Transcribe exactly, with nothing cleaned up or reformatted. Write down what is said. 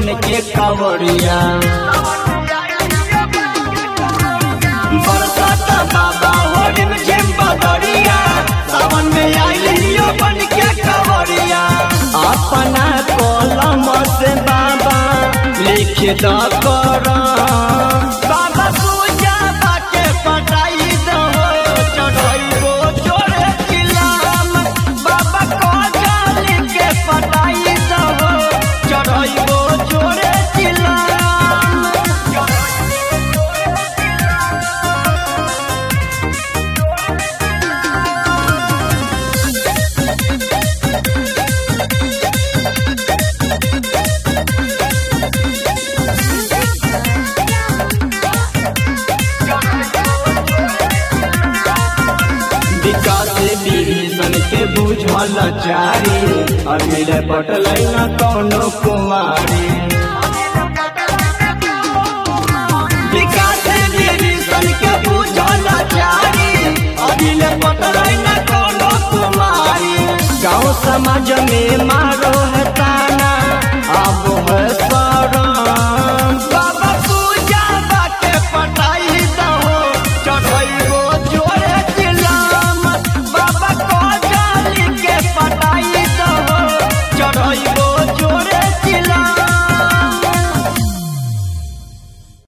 बन के कांवरिया। बरसात बाबा हो रिमझिम बदरिया, सावन में आइलियो बन के कांवरिया। अपना कलम से बाबा लिख द कर, बाबा पूजा बाके पटाई दो, चढ़ाइबो जोड़े किलाम, बाबा कोजा लिख के पटाई दो, चढ़ाइबो जोड़े किलाम। विकास विभीषण के बुझल चारी, अमिल पटल न कौनो कुमारी। विकास विभीषण के बुझल चारी, अमिल पटल न कौनो कुमारी। गाँव समाज में माँ